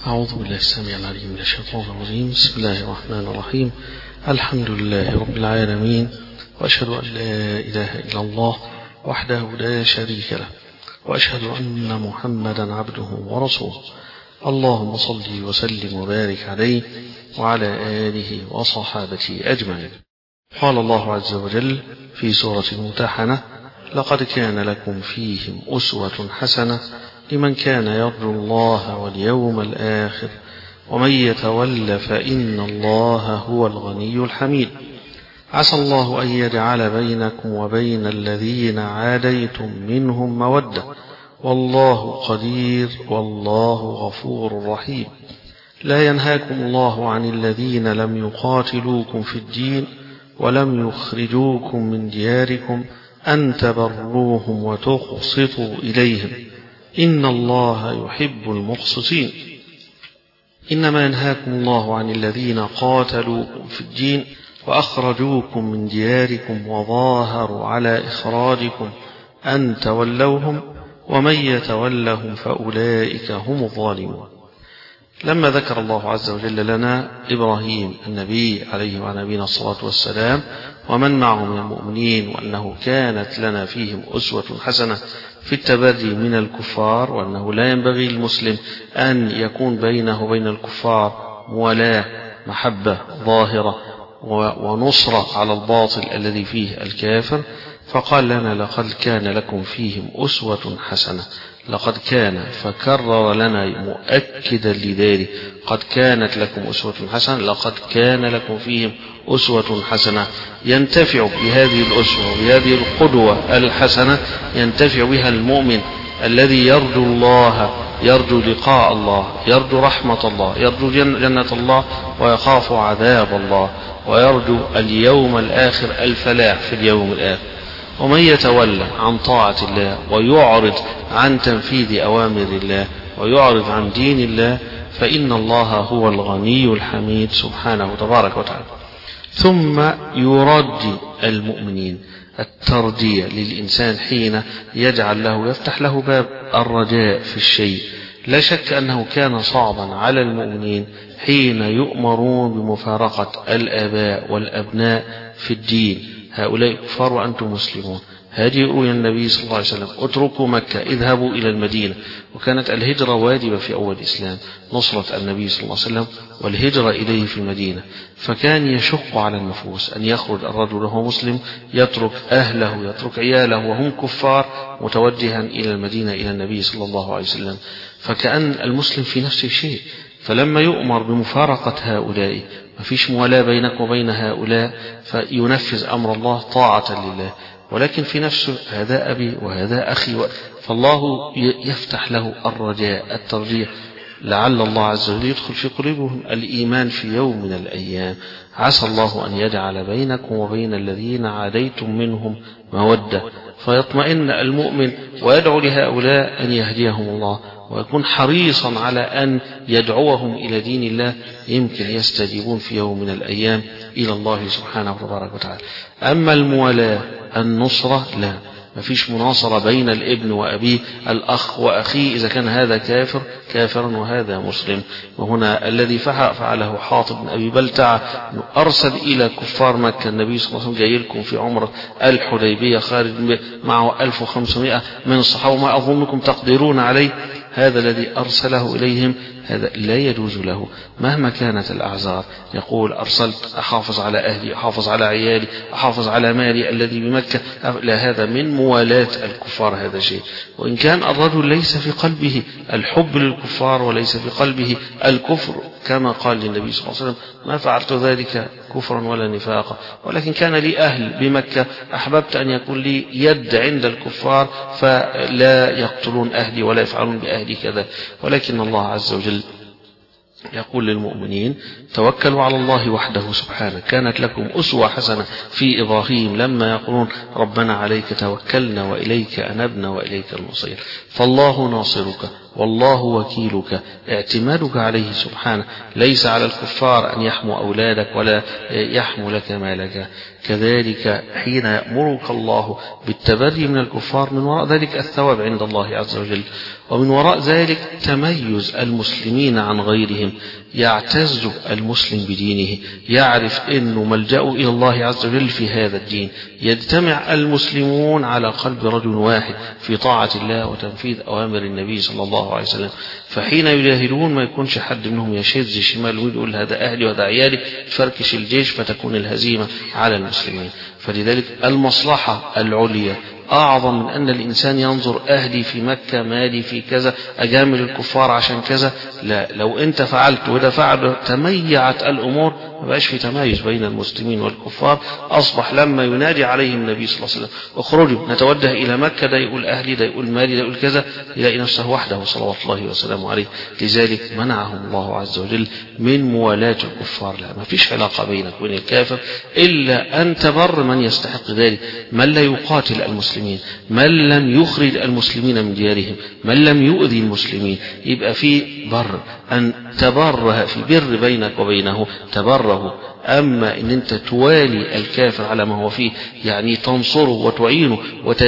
أعوذ بالله السميع العليم من الشيطان الرجيم. بسم الله الرحمن الرحيم. الحمد لله رب العالمين، وأشهد أن لا إله إلا الله وحده لا شريك له، وأشهد أن محمدا عبده ورسوله. اللهم صل وسلم وبارك عليه وعلى آله وصحابته أجمعين. قال الله عز وجل في سورة الممتحنة: لقد كان لكم فيهم أسوة حسنة لمن كان يرجو الله واليوم الآخر ومن يتول فإن الله هو الغني الحميد. عسى الله أن يجعل بينكم وبين الذين عاديتم منهم مودة، والله قدير والله غفور رحيم. لا ينهاكم الله عن الذين لم يقاتلوكم في الدين ولم يخرجوكم من دياركم أن تبروهم وتقسطوا إليهم، إن الله يحب المقسطين. إنما ينهاكم الله عن الذين قاتلوكم في الدين وأخرجوكم من دياركم وظاهروا على إخراجكم أن تولوهم، ومن يتولهم فأولئك هم الظالمون. لما ذكر الله عز وجل لنا إبراهيم النبي عليه وعلى نبينا الصلاة والسلام ومن معه من المؤمنين، وأنه كانت لنا فيهم أسوة حسنة في التبري من الكفار، وأنه لا ينبغي للمسلم أن يكون بينه وبين الكفار موالاة محبة ظاهرة ونصرة على الباطل الذي فيه الكافر، فقال لنا: لقد كان لكم فيهم أسوة حسنة. لقد كان، فكرر لنا مؤكدا لذلك: قد كانت لكم أسوة حسنة، لقد كان لكم فيهم أسوة حسنة. ينتفع بهذه الأسوة وبهذه القدوة الحسنة ينتفع بها المؤمن الذي يرجو الله، يرجو لقاء الله، يرجو رحمة الله، يرجو جنة الله، ويخاف عذاب الله، ويرجو اليوم الآخر، الفلاح في اليوم الآخر. ومن يتولى عن طاعة الله ويعرض عن تنفيذ أوامر الله ويعرض عن دين الله فإن الله هو الغني الحميد سبحانه تبارك وتعالى. ثم يرجي المؤمنين الترجية للإنسان حين يجعل له، يفتح له باب الرجاء في الشيء. لا شك أنه كان صعبا على المؤمنين حين يؤمرون بمفارقة الآباء والأبناء في الدين. هؤلاء كفار وأنتم مسلمون. هاجروا إلى النبي صلى الله عليه وسلم: اتركوا مكة، اذهبوا إلى المدينة. وكانت الهجرة واجبة في أول الإسلام، نصرة النبي صلى الله عليه وسلم والهجرة إليه في المدينة. فكان يشق على النفوس أن يخرج الرجل وهو مسلم، يترك أهله يترك عياله وهم كفار، متوجها إلى المدينة إلى النبي صلى الله عليه وسلم. فكأن المسلم في نفس الشيء. فلما يؤمر بمفارقة هؤلاء، ما فيش موالاة بينك وبين هؤلاء، فينفذ أمر الله طاعة لله. ولكن في نفسه: هذا أبي وهذا أخي، فالله يفتح له الرجاء الترجيح، لعل الله عز وجل يدخل في قلوبهم الإيمان في يوم من الأيام. عسى الله أن يجعل بينكم وبين الذين عاديتم منهم مودة، فيطمئن المؤمن ويدعو لهؤلاء أن يهديهم الله، ويكون حريصا على أن يدعوهم إلى دين الله، يمكن يستجيبون في يوم من الأيام إلى الله سبحانه وتعالى. أما الموالاة النصرة، لا، ما فيش مناصرة بين الابن وأبيه، الأخ وأخيه، إذا كان هذا كافرا وهذا مسلم. وهنا الذي فعله حاطب بن أبي بلتعة، أرسل إلى كفار مكة: النبي صلى الله عليه وسلم جاي لكم في عمرة الحديبية، خارج معه 1500 من الصحابة، ما أظنكم تقدرون عليه. هذا الذي أرسله إليهم هذا لا يجوز له مهما كانت الأعذار. يقول: أرسلت أحافظ على أهلي، أحافظ على عيالي، أحافظ على مالي الذي بمكة. لا، هذا من موالاة الكفار، هذا شيء. وإن كان الرجل ليس في قلبه الحب للكفار وليس في قلبه الكفر، كما قال للنبي صلى الله عليه وسلم: ما فعلت ذلك كفرا ولا نفاقا، ولكن كان لي أهل بمكة، أحببت أن يكون لي يد عند الكفار فلا يقتلون أهلي ولا يفعلون بأهلي كذا. ولكن الله عز وجل يقول للمؤمنين: توكلوا على الله وحده سبحانه. كانت لكم أسوة حسنة في إبراهيم لما يقولون: ربنا عليك توكلنا وإليك أنبنا وإليك المصير. فالله ناصرك والله وكيلك، اعتمادك عليه سبحانه، ليس على الكفار أن يحموا أولادك ولا يحموا لك مالك. كذلك حين يأمرك الله بالتبري من الكفار، من وراء ذلك الثواب عند الله عز وجل، ومن وراء ذلك تميز المسلمين عن غيرهم، يعتز المسلم بدينه، يعرف أنه ملجأ إلى الله عز وجل في هذا الدين، يجتمع المسلمون على قلب رجل واحد في طاعة الله وتنفيذ أوامر النبي صلى الله عليه وسلم. فحين يجاهدون ما يكونش حد منهم يشذ شمال ويقول هذا أهلي وهذا عيالي، تفركش الجيش فتكون الهزيمة على المسلمين. فلذلك المصلحة العليا أعظم من أن الإنسان ينظر أهلي في مكة، مالي في كذا، أجامل الكفار عشان كذا. لا، لو أنت فعلت وده فعل تميعت الأمور، ما بقاش في تمايز بين المسلمين والكفار. أصبح لما ينادي عليهم النبي صلى الله عليه وسلم اخرجوا نتوجه إلى مكة، ده يقول أهلي، ده يقول مالي، ده يقول كذا، يلاقي نفسه وحده صلوات الله وسلامه عليه. لذلك منعهم الله عز وجل من موالاة الكفار. لا، ما فيش علاقة بينك وبين الكافر إلا أن تبر من يستحق ذلك، من لا يقاتل المسلمين، من لم يخرج المسلمين من ديارهم، من لم يؤذي المسلمين، يبقى في بر، أن تبره في بر بينك وبينه تبره. أما إن أنت توالي الكافر على ما هو فيه، يعني تنصره وتعينه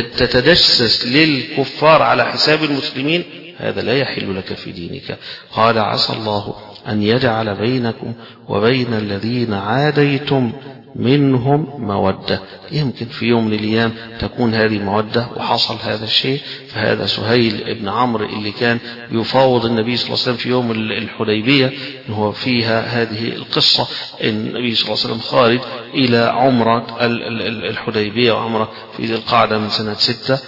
وتتجسس للكفار على حساب المسلمين، هذا لا يحل لك في دينك. قال عسى الله أن يجعل بينكم وبين الذين عاديتم منهم مودة. يمكن في يوم من الأيام تكون هذه مودة وحصل هذا الشيء. فهذا سهيل ابن عمرو اللي كان يفاوض النبي صلى الله عليه وسلم في يوم الحديبية، هو فيها هذه القصة، النبي صلى الله عليه وسلم خارج إلى عمرة الحديبية، وعمرة في ذي القعدة من سنة 6،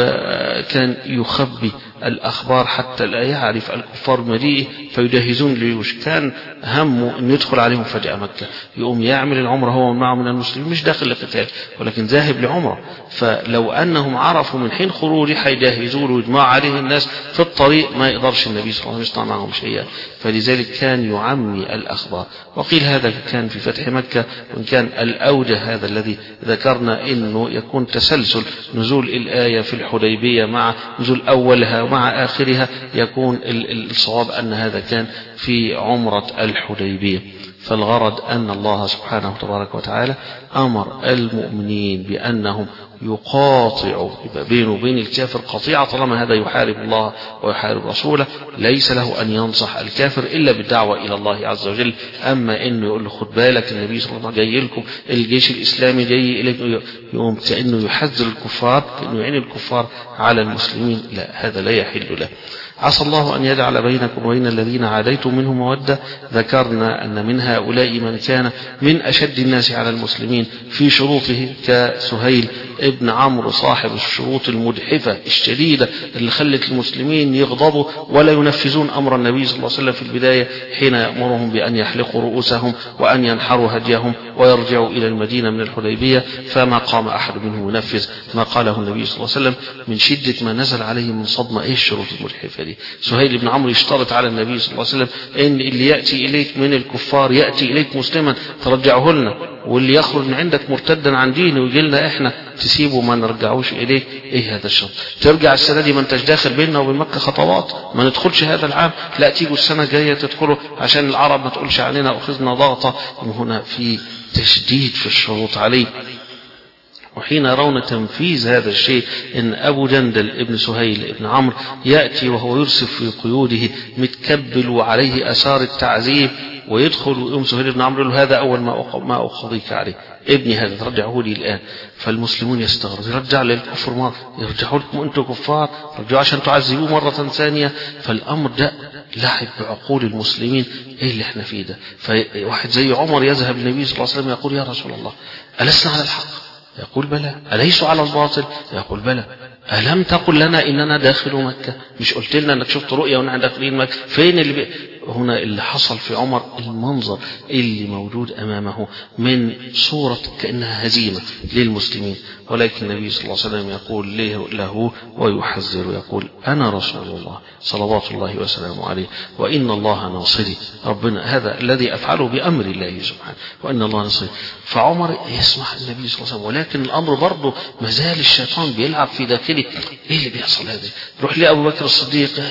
وكان يخبي الأخبار حتى لا يعرف الكفار مجيئه فيجهزون للجيوش. كان همه أن يدخل عليهم فجأة مكة، يقوم يعمل العمرة هو معه من المسلمين، مش داخل لقتال ولكن ذاهب لعمرة. فلو أنهم عرفوا من حين خروجه حيجهزوا له ويجمع عليه الناس في الطريق، ما يقدرش النبي صلى الله عليه وسلم يصنع معهم شيئا. فلذلك كان يعمي الأخبار. وقيل هذا كان في فتح مكة، وإن كان الأوجه هذا الذي ذكرنا أنه يكون تسلسل نزول الآية في الحديبية مع نزول أولها ومع آخرها، يكون الصواب أن هذا كان في عمرة الحديبية. فالغرض أن الله سبحانه وتبارك وتعالى أمر المؤمنين بأنهم يقاطعوا، يبقى بينه وبين الكافر قطيعة، طالما هذا يحارب الله ويحارب رسوله، ليس له أن ينصح الكافر إلا بالدعوة إلى الله عز وجل. أما إنه يقول له خد بالك النبي صلى الله عليه وسلم جاي لكم، الجيش الإسلامي جاي إليكم، يقوم كأنه يحذر الكفار، كأنه يعين الكفار على المسلمين، لا، هذا لا يحل له. عسى الله أن يجعل بينكم وبين الذين عاديتم منهم مودة. ذكرنا أن من هؤلاء من كان من أشد الناس على المسلمين في شروطه كسهيل ابن عمرو، صاحب الشروط المجحفة الشديدة اللي خلت المسلمين يغضبوا ولا ينفذون أمر النبي صلى الله عليه وسلم في البداية حين يأمرهم بأن يحلقوا رؤوسهم وأن ينحروا هديهم ويرجعوا إلى المدينة من الحديبية. فما قام أحد منهم ينفذ ما قاله النبي صلى الله عليه وسلم من شدة ما نزل عليه من صدمة. إيه الشروط المجحفة دي؟ سهيل بن عمرو يشترط على النبي صلى الله عليه وسلم إن اللي يأتي إليك من الكفار يأتي إليك مسلما ترجعه لنا، واللي يخرج من عندك مرتدا عن دينه ويجي لنا إحنا تسيبه ما نرجعوش إليك. إيه هذا الشرط؟ ترجع السنة دي ما انتش داخل بيننا وبين مكة خطوات، ما ندخلش هذا العام، لا تيجوا السنة الجاية تدخلوا عشان العرب ما تقولش علينا أخذنا ضغطة. هنا في تشديد في الشروط عليه. وحين يرون تنفيذ هذا الشيء، إن أبو جندل ابن سهيل ابن عمرو يأتي وهو يرسف في قيوده متكبل وعليه أثار التعذيب، ويدخل ويقوم سهيل بن عمرو له هذا أول ما أقضيك عليه، ابني هذا ترجعه لي الآن. فالمسلمون يستغربوا، يرجع للكفر مرة، يرجعوا لكم أنتم كفار، رجعوا عشان تعذبوه مرة ثانية. فالأمر ده لعب بعقول المسلمين. إيه اللي احنا فيه ده؟ فواحد زي عمر يذهب للنبي صلى الله عليه وسلم يقول يا رسول الله ألسنا على الحق؟ يقول بلى. أليسوا على الباطل؟ يقول بلى. ألم تقل لنا إننا داخل مكة؟ مش قلت لنا أنك شفت رؤيا ونحن داخلين مكة؟ فين هنا اللي حصل في عمر؟ المنظر اللي موجود أمامه من صورة كأنها هزيمة للمسلمين، ولكن النبي صلى الله عليه وسلم يقول له ويحذر، يقول أنا رسول الله صلوات الله وسلامه عليه، وإن الله ناصري، ربنا هذا الذي أفعله بأمر الله سبحانه، وإن الله ناصري. فعمر يسمح النبي صلى الله عليه وسلم، ولكن الأمر برضه مازال الشيطان بيلعب في داخله. إيه اللي بيحصل هذا؟ روح لأبو بكر الصديق،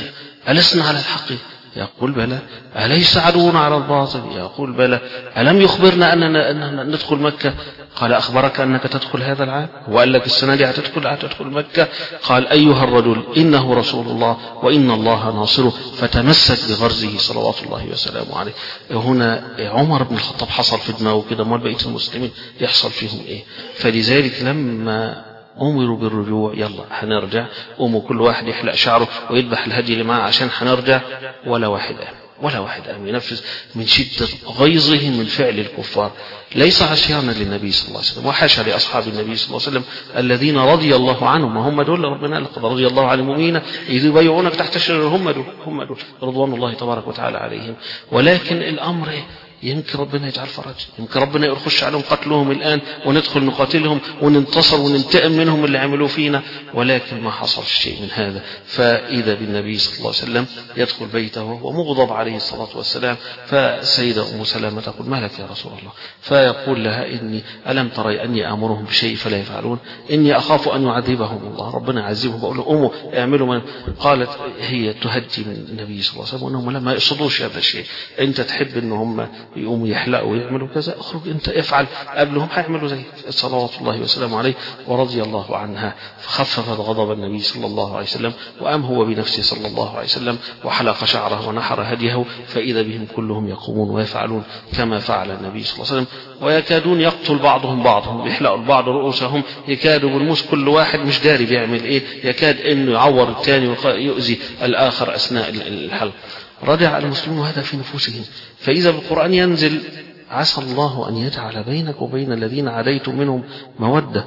ألسنا على الحق؟ يقول بلى. أليس عدونا على الباطل؟ يقول بلى. ألم يخبرنا أننا ندخل مكة؟ قال أخبرك أنك تدخل هذا العام؟ وقال لك السنة دي هتدخل مكة؟ قال أيها الرجل إنه رسول الله وإن الله ناصره، فتمسك بغرزه صلوات الله وسلامه عليه. هنا عمر بن الخطاب حصل في دماغه كده، امال بقية المسلمين يحصل فيهم إيه؟ فلذلك لما أمروا بالرجوع، يلا هنرجع، قوموا كل واحد يحلق شعره ويذبح الهدي اللي معاه عشان هنرجع، ولا واحد قام ينفذ من شدة غيظه من فعل الكفار، ليس عصيانا للنبي صلى الله عليه وسلم، وحاشا لأصحاب النبي صلى الله عليه وسلم الذين رضي الله عنهم، ما هم دول ربنا لقد رضي الله عن المؤمنين إذ يبايعونك تحت الشجرة، هم دول رضوان الله تبارك وتعالى عليهم. ولكن الأمر يمكن ربنا يجعل فرج، يمكن ربنا يخش عليهم قتلهم الآن وندخل نقاتلهم وننتصر وننتقم منهم اللي عملوا فينا، ولكن ما حصل شيء من هذا. فإذا بالنبي صلى الله عليه وسلم يدخل بيته وهو مغضب عليه الصلاة والسلام، فسيدة أم سلمة تقول ما لك يا رسول الله؟ فيقول لها إني ألم تري أني آمرهم بشيء فلا يفعلون؟ إني أخاف أن يعذبهم الله، ربنا يعذبهم، بقول لهم قوموا اعملوا ما. قالت هي تهدي من النبي صلى الله عليه وسلم وأنهم لما يقصدوش هذا الشيء، أنت تحب أن هم يقوموا يحلقوا ويعملوا كذا، اخرج انت افعل قبلهم هيعملوا زي صلوات الله وسلامه عليه ورضي الله عنها. فخففت غضب النبي صلى الله عليه وسلم، وقام هو بنفسه صلى الله عليه وسلم وحلق شعره ونحر هديه، فإذا بهم كلهم يقومون ويفعلون كما فعل النبي صلى الله عليه وسلم، ويكادون يقتل بعضهم يحلقوا البعض رؤوسهم، يكادوا بالموس كل واحد مش داري بيعمل ايه، يكاد انه يعور الثاني ويؤذي الاخر اثناء الحلق. رجع المسلمون هذا في نفوسهم، فإذا بالقرآن ينزل عسى الله أن يجعل بينك وبين الذين عاديتم منهم مودة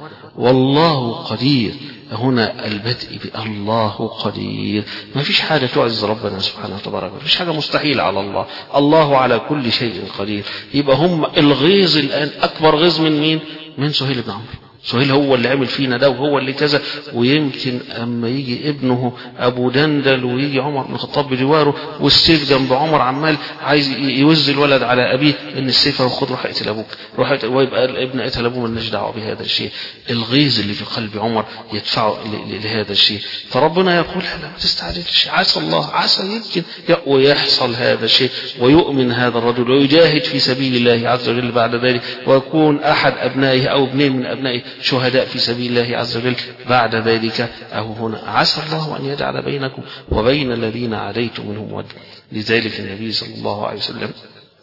والله قدير. هنا البدء بالله قدير، ما فيش حاجة تعز ربنا سبحانه وتعالى، ما فيش حاجة مستحيلة على الله، الله على كل شيء قدير. يبقى هم الغيظ الآن أكبر غيظ من مين؟ من سهيل بن عمرو. سهيل هو اللي عمل فينا ده وهو اللي كذا، ويمكن اما يجي ابنه ابو دندل ويجي عمر بن الخطاب بجواره والسيف جنب عمر عمال عايز يوز الولد على ابيه ان السيف خد روح اقتل ابوك، روح ويبقى الابن قتل ابوه، مالناش دعوه بهذا الشيء. الغيظ اللي في قلب عمر يدفعه لهذا الشيء. فربنا يقول لا ما تستعجلش، عسى الله، عسى يمكن ويحصل هذا الشيء ويؤمن هذا الرجل ويجاهد في سبيل الله عز وجل بعد ذلك، ويكون احد ابنائه او ابنين من ابنائه شهداء في سبيل الله عز وجل بعد ذلك. أو هنا عسى الله أن يجعل بينكم وبين الذين عاديتم منهم مودة. لذلك النبي صلى الله عليه وسلم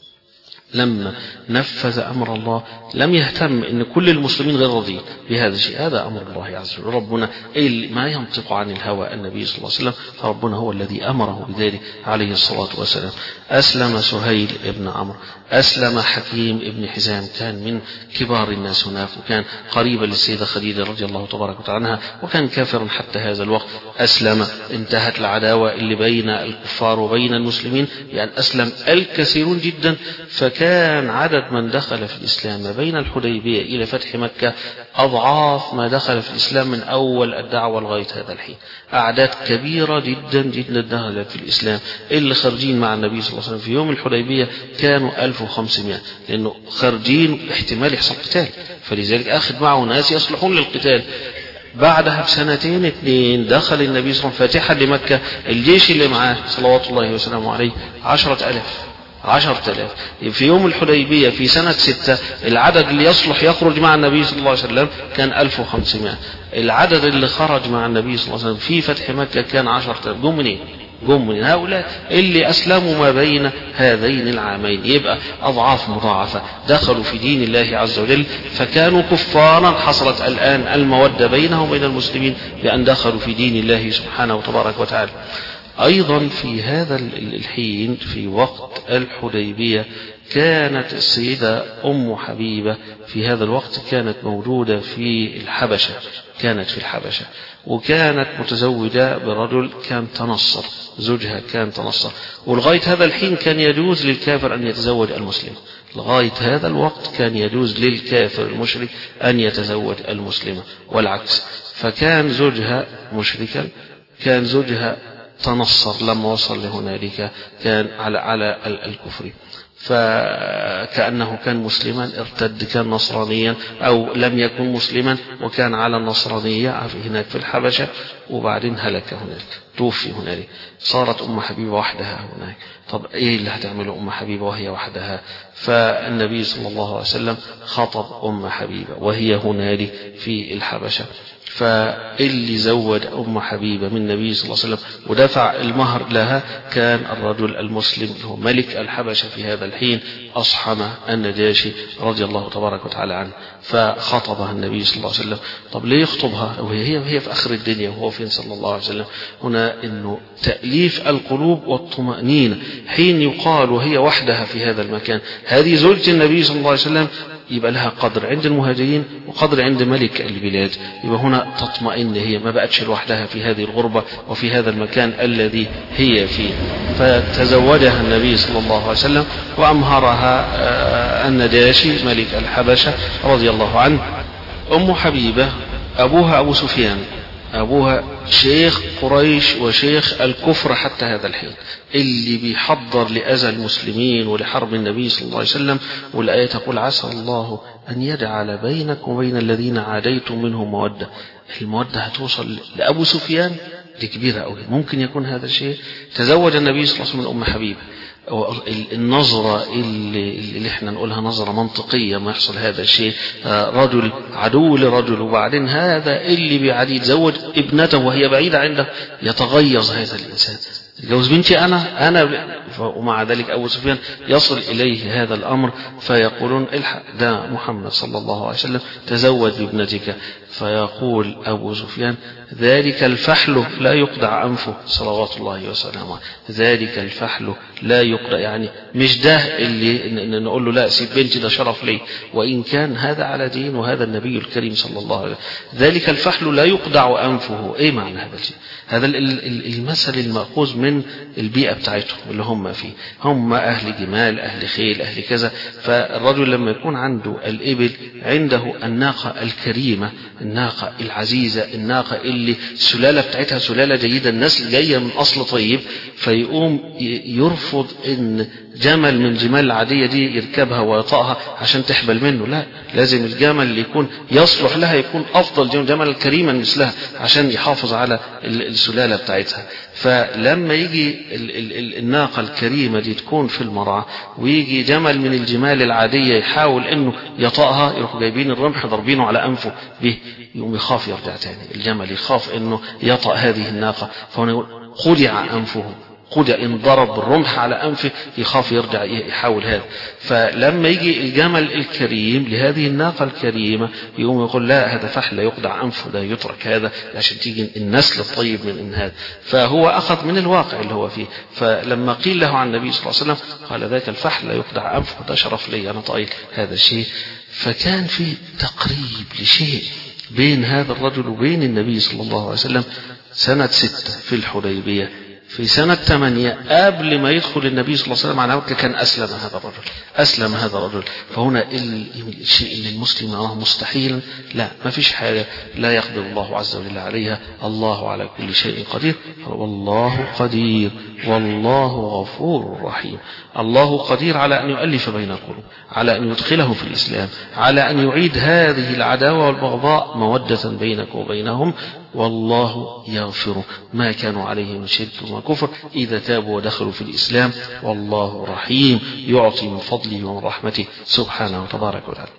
لما نفذ أمر الله لم يهتم أن كل المسلمين غير راضين بهذا الشيء، هذا أمر الله عز وجل، ربنا ما ينطق عن الهوى النبي صلى الله عليه وسلم، فربنا هو الذي أمره بذلك عليه الصلاة والسلام. أسلم سهيل ابن عمرو، أسلم حكيم ابن حزام، كان من كبار الناس هناك، وكان قريبا للسيدة خديجة رضي الله تبارك وتعالى عنها، وكان كافرا حتى هذا الوقت. أسلم، انتهت العداوة اللي بين الكفار وبين المسلمين، يعني أسلم الكثيرون جدا. فكان عدد من دخل في الإسلام ما بين الحديبية إلى فتح مكة أضعاف ما دخل في الإسلام من أول الدعوة لغاية هذا الحين، أعداد كبيرة جدا جدا دخلت في الإسلام. اللي خارجين مع النبي صلى الله عليه وسلم في يوم الحديبية كانوا 1500، لأنه خارجين احتمال يحصل قتال، فلذلك أخذ معه ناس يصلحون للقتال. بعدها بسنتين 2 دخل النبي صلى الله عليه وسلم فاتحا لمكة، الجيش اللي معاه صلوات الله وسلامه عليه 10,000. في يوم الحديبية في سنة 6 العدد اللي يصلح يخرج مع النبي صلى الله عليه وسلم كان 1500. العدد اللي خرج مع النبي صلى الله عليه وسلم في فتح مكة كان 10,000. جم من هؤلاء اللي أسلموا ما بين هذين العامين، يبقى أضعاف مضاعفة دخلوا في دين الله عز وجل، فكانوا كفارا. حصلت الآن المودة بينهم وبين المسلمين بأن دخلوا في دين الله سبحانه وتبارك وتعالى. أيضا في هذا الحين في وقت الحديبية كانت السيدة أم حبيبة في هذا الوقت كانت موجودة في الحبشة، وكانت متزوجة برجل كان تنصر، زوجها كان تنصر، ولغاية هذا الحين كان يجوز للكافر أن يتزوج المسلم، لغاية هذا الوقت كان يجوز للكافر المشرك أن يتزوج المسلمة والعكس. فكان زوجها مشركا، كان زوجها تنصر لما وصل لهنالك كان على الكفر، فكأنه كان مسلما ارتد كان نصرانيا، أو لم يكن مسلما وكان على النصرانية هناك في الحبشة، وبعدين هلك هناك، توفي هنالك. صارت أم حبيبة وحدها هناك. طب إيه اللي هتعمله أم حبيبة وهي وحدها؟ فالنبي صلى الله عليه وسلم خطب أم حبيبة وهي هنالك في الحبشة، فاللي زود أم حبيبة من النبي صلى الله عليه وسلم ودفع المهر لها كان الرجل المسلم هو ملك الحبشة في هذا الحين أصحم النجاشي رضي الله تبارك وتعالى عنه، فخطبها النبي صلى الله عليه وسلم. طب ليه يخطبها وهي في آخر الدنيا وهو فين صلى الله عليه وسلم؟ هنا إنه تأليف القلوب والطمأنينة حين يقال وهي وحدها في هذا المكان هذه زوجة النبي صلى الله عليه وسلم، يبقى لها قدر عند المهاجرين وقدر عند ملك البلاد، يبقى هنا تطمئن، هي ما بقتش لوحدها في هذه الغربة وفي هذا المكان الذي هي فيه. فتزوجها النبي صلى الله عليه وسلم وأمهرها النجاشي ملك الحبشة رضي الله عنه. أم حبيبة أبوها أبو سفيان، أبوها شيخ قريش وشيخ الكفر حتى هذا الحين، اللي بيحضر لأذى المسلمين ولحرب النبي صلى الله عليه وسلم. والآية تقول عسى الله أن يجعل بينكم وبين الذين عاديتم منهم مودة. المودة هتوصل لأبو سفيان، دي كبيرة أوي. ممكن يكون هذا الشيء. تزوج النبي صلى الله عليه وسلم من أم حبيبة، النظرة اللي احنا نقولها نظرة منطقية ما يحصل هذا الشيء، رجل عدو لرجل، وبعدين هذا اللي بيعادي يتزوج ابنته وهي بعيدة عنده، يتغيظ هذا الإنسان، جوز بنتي أنا ومع ذلك أبو سفيان يصل إليه هذا الأمر فيقولون الحق ده محمد صلى الله عليه وسلم تزوج بابنتك. فيقول أبو سفيان ذلك الفحل لا يقطع أنفه صلوات الله وسلامه، ذلك الفحل لا يقطع، يعني مش ده اللي نقول له لا سيب بنتي ده شرف لي، وإن كان هذا على دين وهذا النبي الكريم صلى الله عليه وسلم. ذلك الفحل لا يقطع أنفه. إيه معنى هذا الشيء؟ هذا المثل المأخوذ من البيئة بتاعتهم اللي هم فيه، هم أهل جمال أهل خيل أهل كذا. فالرجل لما يكون عنده الإبل عنده الناقة الكريمة الناقة العزيزة الناقة اللي السلالة بتاعتها سلالة جيدة النسل جاية من أصل طيب، فيقوم يرفض إن جمل من جمال العادية دي يركبها ويطأها عشان تحبل منه، لا، لازم الجمل اللي يكون يصلح لها يكون أفضل جمل كريما مثلها عشان يحافظ على السلالة بتاعتها. فلما يجي الناقة الكريمة دي تكون في المرعى ويجي جمل من الجمال العادية يحاول إنه يطأها، يروح جايبين الرمح ضربينه على أنفه به، يقوم يخاف يرجع تاني، الجمل يخاف إنه يطأ هذه الناقة، فهنا يقول خدع أنفه، خدع إن ضرب بالرمح على أنفه يخاف يرجع يحاول هذا. فلما يجي الجمل الكريم لهذه الناقة الكريمة يقوم يقول لا هذا فحل يقطع أنفه، لا يترك هذا عشان تيجي النسل الطيب من هذا. فهو أخذ من الواقع اللي هو فيه. فلما قيل له عن النبي صلى الله عليه وسلم قال ذاك الفحل يقطع أنفه، ده شرف لي أنا طايل هذا الشيء. فكان في تقريب لشيء بين هذا الرجل وبين النبي صلى الله عليه وسلم. سنة 6 في الحديبية، في سنة 8 قبل ما يدخل النبي صلى الله عليه وسلم على مكة كان أسلم هذا الرجل. فهنا الشيء اللي المسلم يراه مستحيلا، لا، ما فيش حاجة لا يقدر الله عز وجل عليها. الله على كل شيء قدير، والله قدير والله غفور رحيم. الله قدير على أن يؤلف بين القلوب، على أن يدخله في الإسلام، على أن يعيد هذه العداوة والبغضاء مودة بينك وبينهم. والله يغفر ما كانوا عليه من شرك وكفر إذا تابوا ودخلوا في الإسلام، والله رحيم يعطي من فضله ومن رحمته سبحانه وتبارك وتعالى.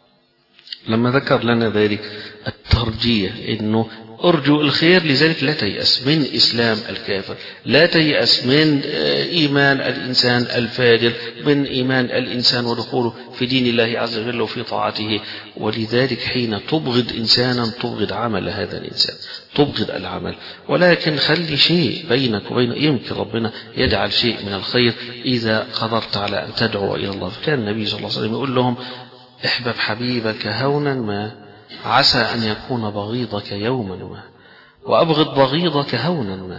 لما ذكر لنا ذلك الترجية إنه أرجو الخير، لذلك لا تيأس من إسلام الكافر، لا تيأس من إيمان الإنسان الفاجر، من إيمان الإنسان ودخوله في دين الله عز وجل وفي طاعته. ولذلك حين تبغض إنسانا تبغض عمل هذا الإنسان، تبغض العمل، ولكن خلي شيء بينك وبين، يمكن ربنا يجعل شيء من الخير إذا قدرت على أن تدعو إلى الله. فكان النبي صلى الله عليه وسلم يقول لهم احبب حبيبك هونا ما عسى أن يكون بغيضك يوما ما، وأبغض بغيضك هونا ما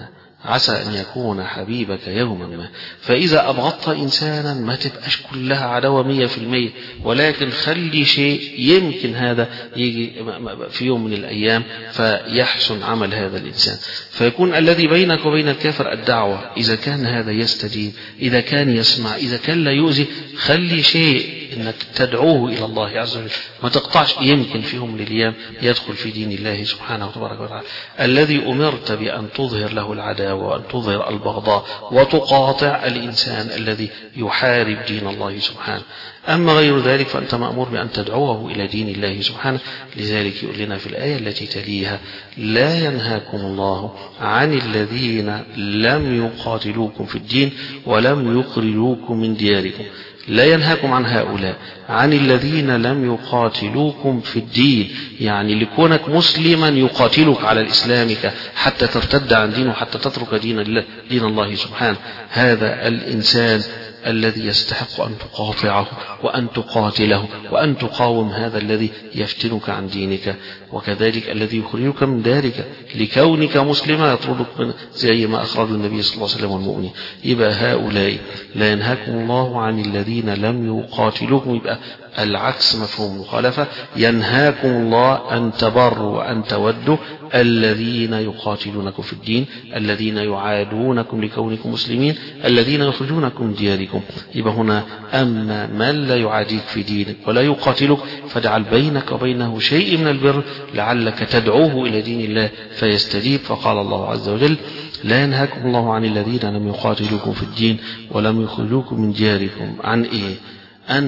عسى أن يكون حبيبك يوما ما. فإذا أبغضت إنسانا ما تبقاش كلها عداوة 100%، ولكن خلي شيء يمكن هذا يجي في يوم من الأيام فيحسن عمل هذا الإنسان، فيكون الذي بينك وبين الكافر الدعوة. إذا كان هذا يستجيب، إذا كان يسمع، إذا كان لا يؤذي، خلي شيء إنك تدعوه إلى الله عز وجل، ما تقطعش. يمكن في يوم من الأيام يدخل في دين الله سبحانه وتبارك وتعالى. الذي أمرت بأن تظهر له العداوة وأن تظهر البغضاء وتقاطع الإنسان الذي يحارب دين الله سبحانه. أما غير ذلك فأنت مأمور بأن تدعوه إلى دين الله سبحانه. لذلك يقول لنا في الآية التي تليها: لا ينهاكم الله عن الذين لم يقاتلوكم في الدين ولم يخرجوكم من دياركم. لا ينهاكم عن هؤلاء، عن الذين لم يقاتلوكم في الدين، يعني لكونك مسلما يقاتلك على الإسلامك حتى ترتد عن دينه، حتى تترك دين الله سبحانه. هذا الإنسان الذي يستحق أن تقاطعه وأن تقاتله وأن تقاوم هذا الذي يفتنك عن دينك. وكذلك الذي يخرجك من دارك لكونك مسلما يطردك من، زي ما أخرج النبي صلى الله عليه وسلم والمؤمنين. يبقى هؤلاء لا ينهاكم الله عن الذين لم يقاتلوكم، يبقى العكس مفهوم مخالفة. ينهاكم الله أن تبروا وأن تودوا الذين يقاتلونكم في الدين، الذين يعادونكم لكونكم مسلمين، الذين يخرجونكم من دياركم. يبقى هنا أما من لا يعاديك في دينك ولا يقاتلك فاجعل بينك وبينه شيء من البر لعلك تدعوه إلى دين الله فيستجيب. فقال الله عز وجل: لا ينهاكم الله عن الذين لم يقاتلوكم في الدين ولم يخرجوكم من دياركم عن إيه؟ أن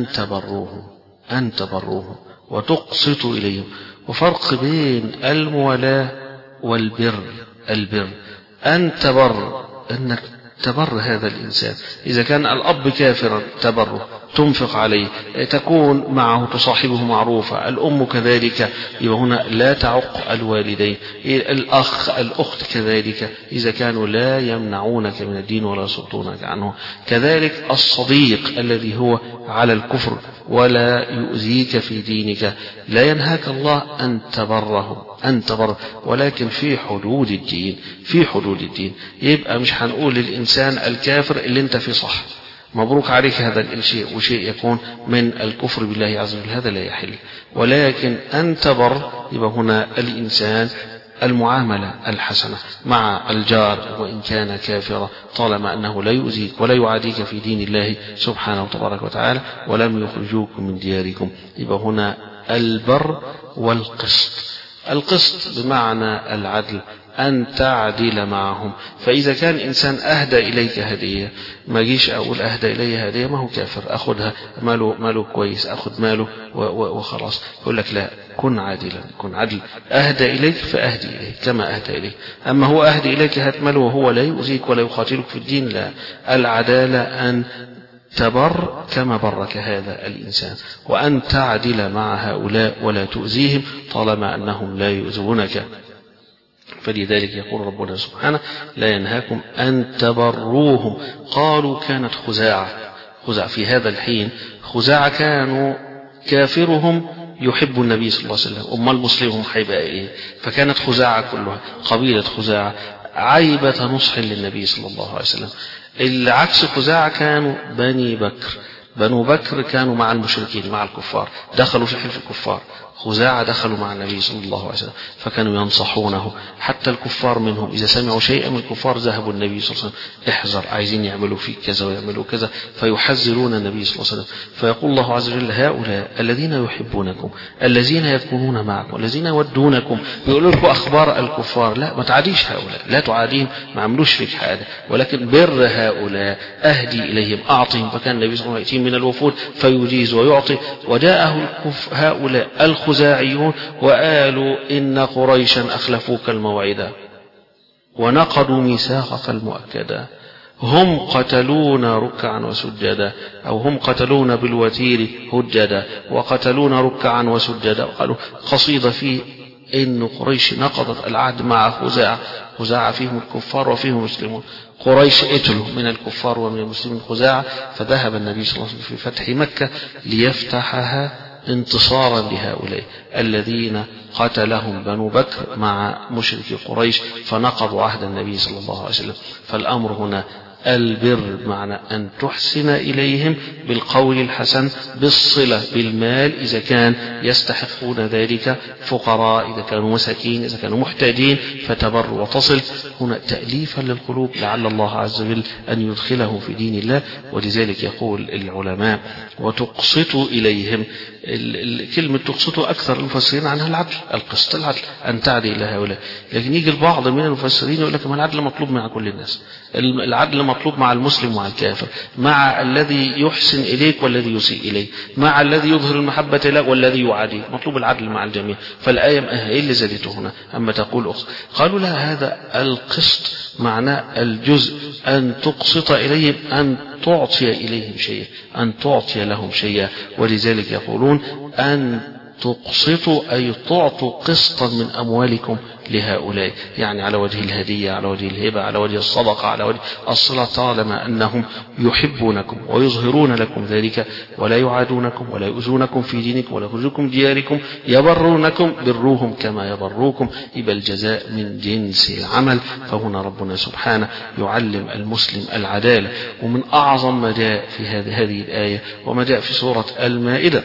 تبروهم وتقسطوا إليهم. وفرق بين الموالاة والبر. البر أن تبر، أنك تبر هذا الإنسان. إذا كان الأب كافرا تبره، تنفق عليه، تكون معه، تصاحبه معروفة. الأم كذلك، يبقى هنا لا تعق الوالدين. الأخ الأخت كذلك إذا كانوا لا يمنعونك من الدين ولا يصدونك عنه. كذلك الصديق الذي هو على الكفر ولا يؤذيك في دينك. لا ينهاك الله أن تبره ولكن في حدود الدين، في حدود الدين. يبقى مش هنقول للإنسان الكافر اللي انت فيه صح مبروك عليك هذا الشيء، وشيء يكون من الكفر بالله عز وجل، هذا لا يحل. ولكن أن تبر، يبقى هنا الإنسان المعاملة الحسنة مع الجار وإن كان كافرا، طالما أنه لا يؤذيك ولا يعاديك في دين الله سبحانه وتبارك وتعالى ولم يخرجوكم من دياركم. يبقى هنا البر والقسط. القسط بمعنى العدل، أن تعدل معهم. فإذا كان إنسان أهدى إليك هدية، ما جيش أقول أهدى إلي هدية ما هو كافر أخذها، ماله كويس، أخذ ماله وخلاص. يقول لك لا، كن عادلا، كن عدل. أهدى إليك فأهدي إليك كما أهدى إليك. أما هو أهدي إليك هات ماله وهو لا يؤذيك ولا يقاتلك في الدين، لا. العدالة أن تبر كما برك هذا الإنسان، وأن تعدل مع هؤلاء ولا تؤذيهم طالما أنهم لا يؤذونك. فلذلك يقول ربنا سبحانه: لا ينهاكم أن تبروهم. قالوا كانت خزاعة في هذا الحين، خزاعة كانوا كافرهم يحب النبي صلى الله عليه وسلم، أما المسلمهم هيبقى إيه؟ فكانت خزاعة كلها، قبيلة خزاعة عيبة نصح للنبي صلى الله عليه وسلم. العكس خزاعة كانوا بنو بكر كانوا مع المشركين مع الكفار، دخلوا في حلف الكفار. خزاعة دخلوا مع النبي صلى الله عليه وسلم فكانوا ينصحونه. حتى الكفار منهم إذا سمعوا شيئا من الكفار ذهبوا النبي صلى الله عليه وسلم: احذر، عايزين يعملوا فيك كذا ويعملوا كذا، فيحذرون النبي صلى الله عليه وسلم. فيقول الله عز وجل: هؤلاء الذين يحبونكم، الذين يكونون معكم، الذين يودونكم. بيقولوا لكم أخبار الكفار، لا، ما تعاديش هؤلاء، لا تعاديهم، ما عملوش فيك حاجة، ولكن بر هؤلاء، أهدي إليهم، أعطهم. فكان النبي صلى الله عليه وسلم يأتي من الوفود فيجيز ويعطي. وجاءه هؤلاء الخزاعيون وقالوا: إن قريشا أخلفوك الموعدة ونقضوا ميثاقك المؤكدا، هم قتلونا ركعا وسجدا، أو هم قتلونا بالوتير هجدا وقتلونا ركعا وسجدا. قالوا قصيدة فيه إن قريش نقضت العهد مع خزاعة فيهم الكفار وفيهم المسلمون. قريش قتلوا من الكفار ومن المسلمين خزاعة، فذهب النبي صلى الله عليه وسلم في فتح مكة ليفتحها انتصارا لهؤلاء الذين قتلهم بنو بكر مع مشركي قريش فنقضوا عهد النبي صلى الله عليه وسلم. فالأمر هنا البر معنى أن تحسن إليهم بالقول الحسن، بالصلة بالمال إذا كان يستحقون ذلك، فقراء إذا كانوا مساكين، إذا كانوا محتاجين، فتبر وتصل. هنا تأليفا للقلوب لعل الله عز وجل أن يدخلهم في دين الله. ولذلك يقول العلماء وتقسطوا إليهم. كلمة تقسطوا أكثر المفسرين عنها العدل، القسط العدل، أن تعدي إلى هؤلاء. لكن يجي البعض من المفسرين يقول لك ما العدل مطلوب مع كل الناس، العدل مطلوب مع المسلم ومع الكافر، مع الذي يحسن إليك والذي يسيء إليك، مع الذي يظهر المحبة لك والذي يعاديه، مطلوب العدل مع الجميع. فالآية إيه اللي زادته هنا؟ أما تقول قالوا لا، هذا القسط معناه الجزء، أن تقسط إليهم، أن تعطي إليهم شيئا، أن تعطي لهم شيئا. ولذلك يقولون أن تقسطوا أي تعطوا قسطا من أموالكم لهؤلاء، يعني على وجه الهدية، على وجه الهبة، على وجه الصدقة، على وجه الصلة، طالما أنهم يحبونكم ويظهرون لكم ذلك ولا يعادونكم ولا يؤذونكم في دينكم ولا يخرجوكم دياركم، يبرونكم بروهم كما يبروكم، يبقى الجزاء من جنس العمل. فهنا ربنا سبحانه يعلم المسلم العدالة. ومن أعظم ما جاء في هذه الآية وما جاء في سورة المائدة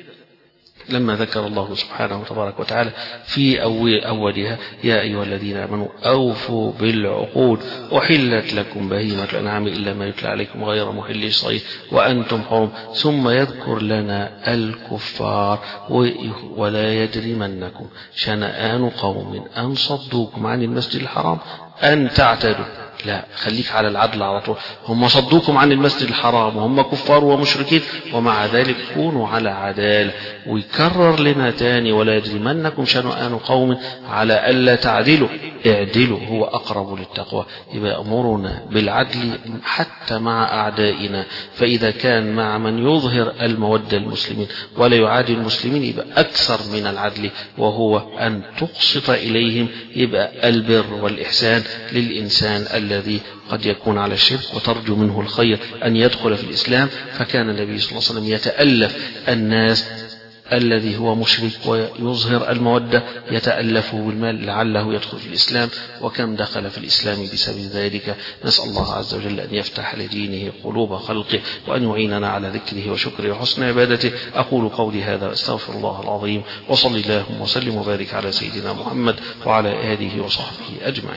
لما ذكر الله سبحانه وتبارك وتعالى في أولها يا أيها الذين آمنوا أوفوا بالعقود أحلت لكم بهيمة الأنعام إلا ما يتلى عليكم غير محلي الصيد وأنتم حرم، ثم يذكر لنا الكفار ولا يجرمنكم شنآن قوم أن صدوكم عن المسجد الحرام أن تعتدوا. لا، خليك على العدل على طول. هم صدوكم عن المسجد الحرام وهم كفار ومشركين، ومع ذلك كونوا على عدالة. ويكرر لنا تاني ولا يجرمنكم شنآن قوم على ألا تعدلوا، اعدلوا هو أقرب للتقوى. يبقى أمرنا بالعدل حتى مع أعدائنا. فإذا كان مع من يظهر المودة المسلمين ولا يعادي المسلمين يبقى أكثر من العدل، وهو أن تقسط إليهم. يبقى البر والإحسان للإنسان الذي قد يكون على الشرك وترجو منه الخير أن يدخل في الإسلام. فكان النبي صلى الله عليه وسلم يتألف الناس الذي هو مشرك ويظهر المودة، يتألفه بالمال لعله يدخل في الإسلام، وكم دخل في الإسلام بسبب ذلك. نسأل الله عز وجل أن يفتح لدينه قلوب خلقه وأن يعيننا على ذكره وشكره وحسن عبادته. أقول قولي هذا أستغفر الله العظيم، وصلي اللهم وسلم وبارك على سيدنا محمد وعلى آله وصحبه أجمعين.